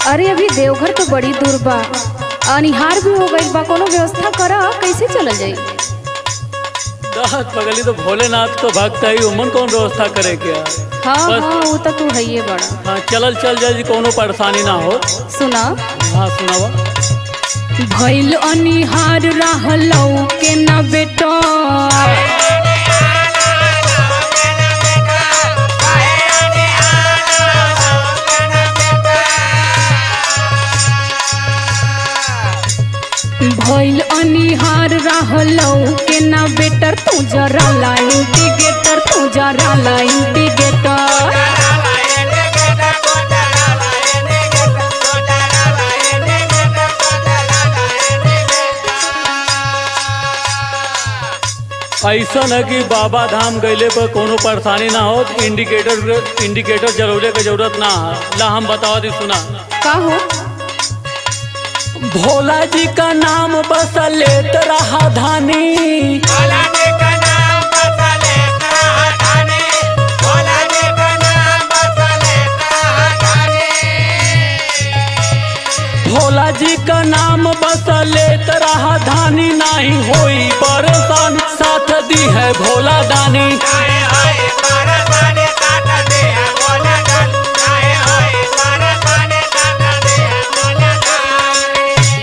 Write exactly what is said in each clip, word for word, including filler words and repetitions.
अरे अभी देवघर तो बड़ी दूर बा, अनिहार भी हो गई बा, कोनो व्यवस्था करा, कैसे चल जाई? दहत पगली तो भोलेनाथ तो भक्त है, उमन कौन व्यवस्था करे क्या? हाँ हाँ वो तो तू है ये बड़ा। हाँ चलल चल जाए, कोनो परेशानी ना हो। सुना। हाँ सुनावा। भइल अनिहार रहलौ के न बेटा, भइल अनिहार रहलौ के न बेटर, तू जरा ला इंडिकेटर, तू जरा ला इंडिकेटर। ऐसा न कि बाबा धाम गईले पर कोनो परेशानी ना हो, इंडिकेटर इंडिकेटर जरूरे की जरूरत ना है। ला हम बतावा दी, सुना। का हो? भोला जी का नाम बस लेत रहा धानी, भोला जी का नाम बस लेत रहा धानी, भोला जी का नाम बस लेत रहा धानी। भोला जी का नाम बस लेत रहा धानी, नहीं होई परेशान, साथ दी है भोला दानी। नाहे होई परेशानी, साथ दी है भोला दानी, नाहे होई परेशानी, साथ दी है भोला दानी।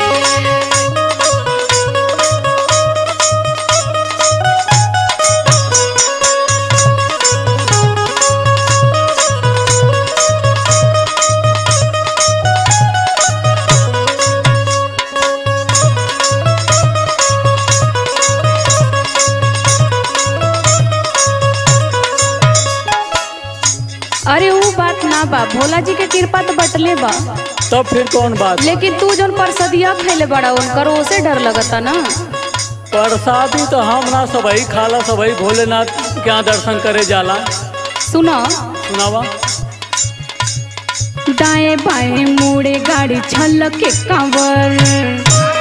अरे वो बात ना बा, भोला जी के कृपा तो बटले बा। तब फिर कौन बात? लेकिन तू जो परसदिया खैले बड़ा उनकर, ओसे डर लगता ना। प्रसादी तो हम ना सबही खाला, सबही भोलेनाथ के यहाँ दर्शन करे जाला। सुना। सुनावा। दाएं बाएं मुड़े गाड़ी छलक के कांवर,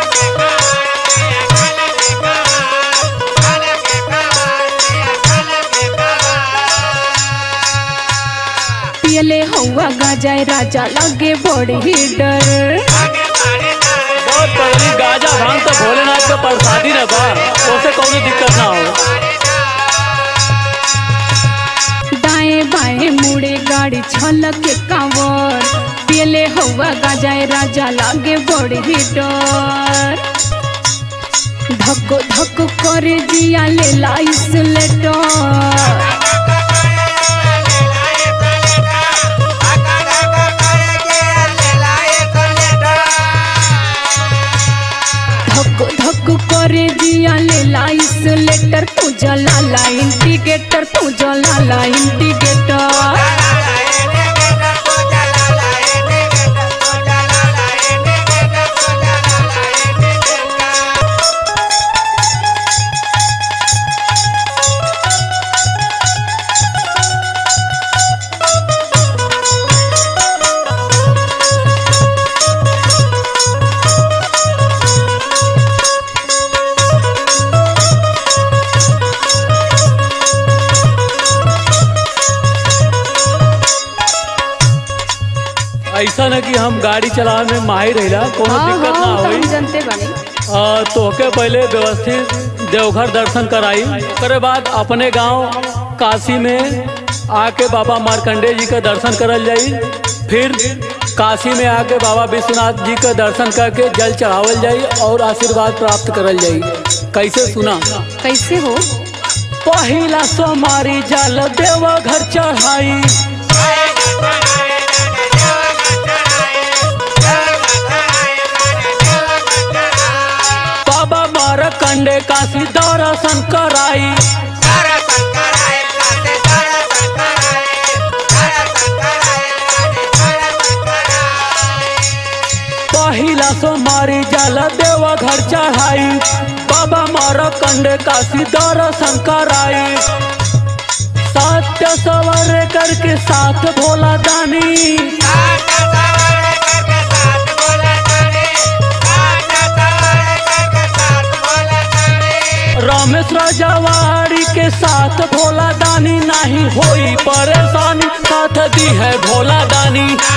पियले हवा गाजाए राजा लगे बड़ी डर। बहुत पहली गाजा भांग तो भोलेनाथ का प्रसादी न बा, उसे कोई दिक्कत ना हो। दाएं बाएं मुड़े गाड़ी छलक के कांवर, पियले हवा गाजाए राजा लगे बड़ी डर। धक्को धक्को करे जिया ले लाइस लेटर, धक्को धक्को करे जिया ले लाइस लेटर, तू जला ला इंडिकेटर, तू जला ला इंडिकेटर। ऐसा न कि हम गाड़ी चलाने में माहिर रहिला, कोनो हाँ दिक्कत ना हाँ होई। हम जनते बानी। आ, तोहके पहले व्यवस्थित देवघर दर्शन कराई, ओकरे बाद अपने गांव काशी में आके बाबा मार्कंडेय जी का दर्शन करल जाई, फिर काशी में आके बाबा विश्वनाथ जी का दर्शन करके जल चढ़ावल जाई और आशीर्वाद प्राप्त करल जाई। कैसे? सुना। कैसे हो? पहिला सोमारी जल देवघर चढ़ाई, बाबा मार्कंडेय काशी दर्शन कराई। पहिला सोमारी जल देवघर चढ़ाई, बाबा मार्कंडेय काशी दर्शन कराई। सत्य सवर करके साथ भोला दानी, रमेश राजवाड़ी के साथ भोला दानी, नहीं होई परेशानी, साथ दी है भोला दानी।